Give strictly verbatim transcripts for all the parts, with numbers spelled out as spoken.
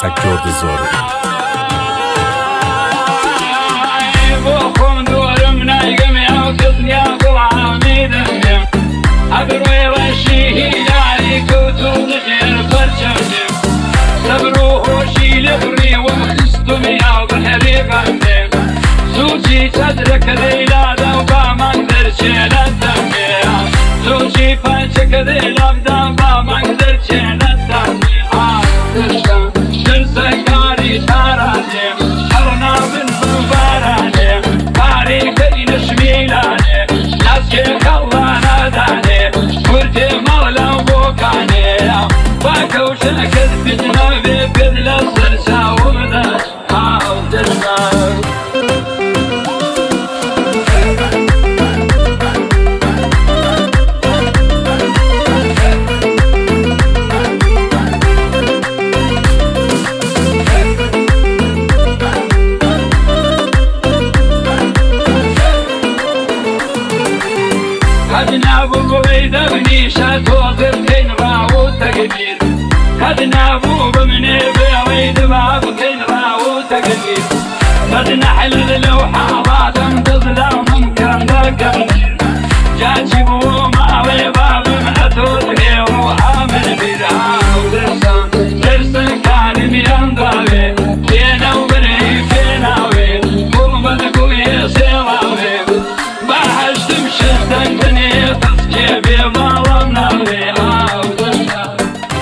سەگجۆر زۆر بۆ خۆم دووەرم نایگەمێ ئەو کەسنیا گوڵامی دەمێم ئەبروی ڕەشی هیلاری کەوتوو لەژێر پەرچەمێم سەبر و هۆشی لە بڕێوەم خستومی ئاو بەهەرێ بەندێم زووجی چەترەکە دەیلادا و بامان دەرچێ لە دەمێم زووجی پەنچەکە دەیلابدا بامان دەرچێ لە دەمێم دەشتم دەرسەکاری تارانێم هەڕنابن ببارانێم پارێکەی لە شمێلانێ ناسکێ کەڵانەدانێ کورتێ مەڵەو بۆکانێ باکەوشەکەت فتنە بێ پێت لە سەر چاومدا ئاو دەشتم هدنابو بيدبني شاتو بكين راو تقدير هدنابو بمني بيويد باب كين راو تقدير بدنا حل لوحة بعدم تظلم ممكن بقدير جاتي بو ماوي باب مأتوت غيو عامل بيرها ودرسان درسان كان ميان داوي فينا وبني فينا وين قوم بدكو يسيلاوي بحشتم شفتن بني تسكيبي مالم ناوي آو دشتا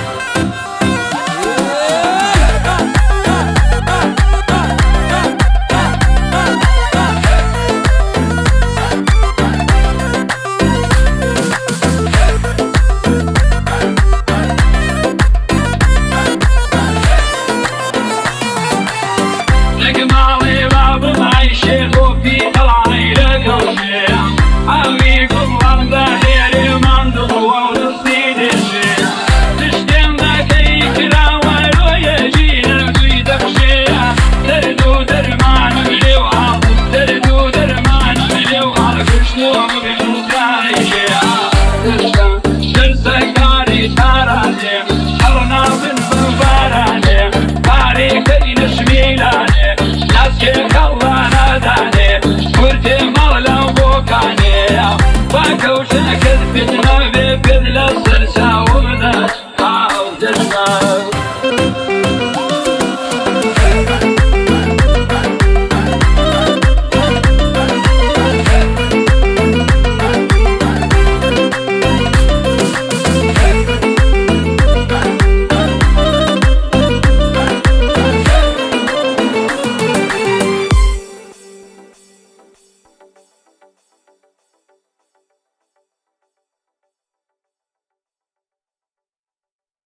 لقمالي باب معيشي خوفي طلعي لقوشي عميكم غمضة هيري مندل وولصيد الشيء تشتم ذاكي كراوال ويجينا في دبشي تردو درمان مليوها تردو درمان مليوها كشتوم بالمتعيشي تشتم درسكاري تاراني حرنا بن بباراني باريكي نشميلاني ناسكي كلانا داني كورتي مغلو بوكاني باكوشنك